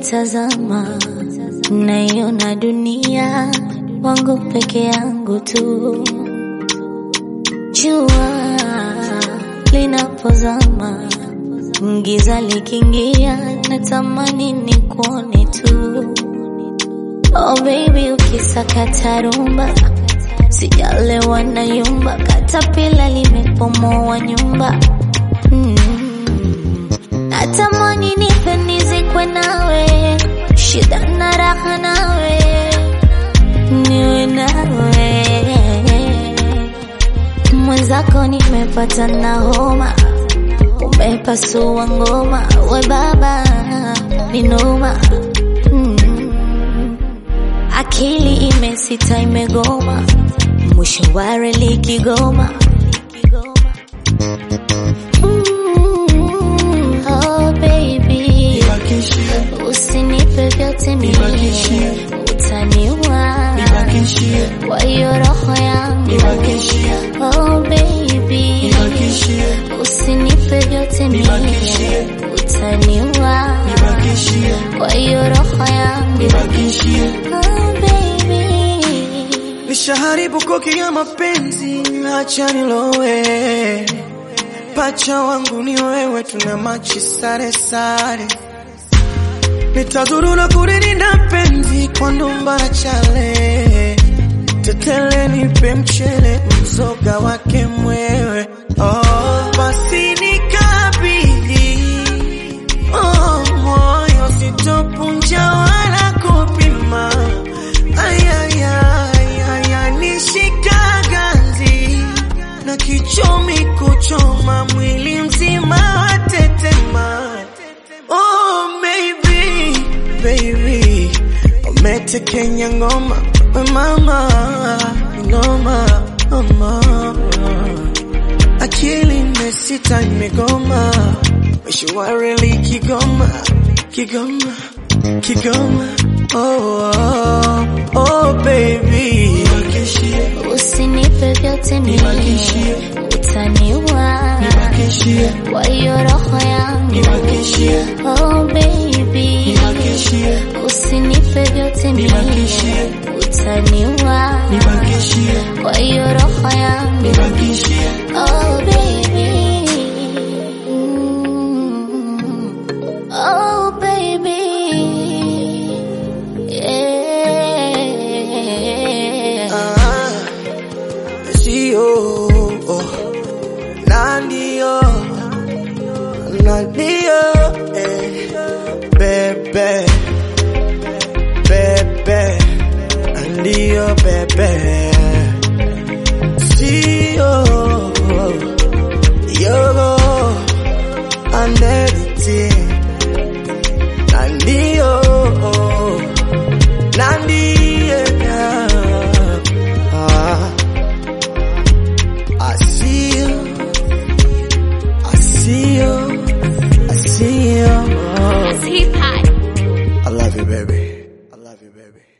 nikitazama naiona dunia wangu peke yangu tu. Jua linapozama, giza likiingia, natamani nikuone tu. Oh baby, ukisakata rumba, sijalewa na yumba, katapila limepomoa nyumba. Natamani nipe nizikwe nawe, shida na raha nawe, niwe nawe. Mwenzako nimepata na homa, umepasua ngoma, we baba ni noma. Akili imesita imegoma, mwisho wa reli Kigoma. Oh baby, usinipe vyote mimi, utaniua kwa hiyo roho yangu. Oh baby, usinipe vyote mimi, utaniua kwa hiyo roho yangu. Oh baby, nishaharibu koki ya mapenzi, acha nilowe. Pacha wangu ni wewe, tuna machi sare sare. Nitazurura kulilinda penzi kwa ndumba na chale. Tetele nipe mchele, mzoga wake mwewe. Oh, basi nikabili, oh moyo sitopunja wala kupima. Ayayaya, nishika ganzi na kichomi kuchoma, mwili mzima watetema. Oh maybe, baby, umetekenya ngoma, we mama, ngoma, mama. Akili imesita imegoma, mwisho wa reli Kigoma, Kigoma, Kigoma. Oh, oh, oh baby, usinipe vyote mimi, utaniua kwa hiyo roho yangu. Oh baby, usinipe vyote mimi, utaniua kwa hiyo roho yangu. Oh baby, oh baby, yeah. Sio, nandio, nandio, bebe, bebe, nandio, bebe. Sio, yogo, aneliti, nandio, nandio, I see you, I see you, I see you. Sweetheart, I love you, baby. I love you, baby.